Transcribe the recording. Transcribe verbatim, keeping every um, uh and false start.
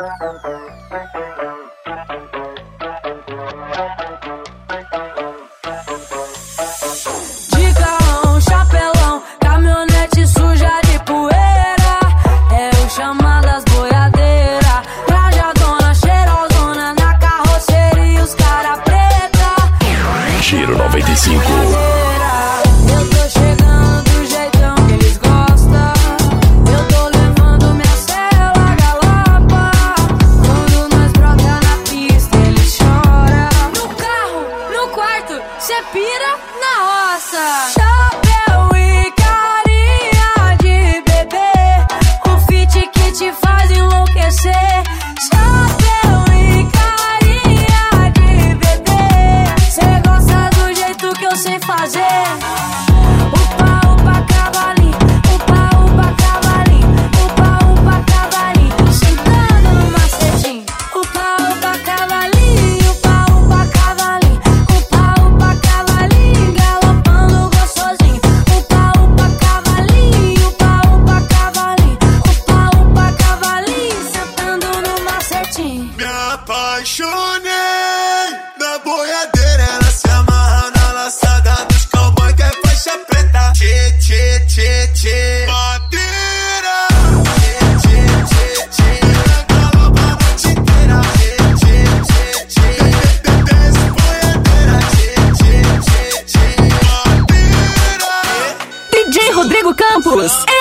De carrão, chapelão, caminhonete suja de poeira. Eu chamo das boiadeiras, trajadona, cheirosona, na carroceria os cara preta. Giro noventa e cinco. Eu tô chegando do jeitão que eles gostam. Eu tô levando minha cela galapa. Quando nós brota na pista eles choram. No carro, no quarto, cê pira na roça. Chapéu e carinha de bebê, o fit que te faz enlouquecer. Chapéu e carinha de bebê, cê gosta do jeito que eu sei fazer. Upa, upa, cavalinho, upa, upa, cavalinho, upa, upa, cavalinho, sentando no macetinho. Upa, upa, cavalinho, upa, upa, cavalinho, upa, upa, cavalinho, galopando gostosinho. Upa, upa, cavalinho, upa, upa, cavalinho, upa, upa, cavalinho, sentando no macetinho. Me apaixonei na boiadeira, ela se amarra na laçada dos cowboy que é faixa preta. Tchê, tchê, tchê, tchê, madeira. Tchê, tchê, tchê, tchê, ela galopa a noite inteira. Tchê, tchê, tchê, tchê, desce boiadeira. Tchê, tchê, tchê, tchê, madeira. D J Rodrigo Campos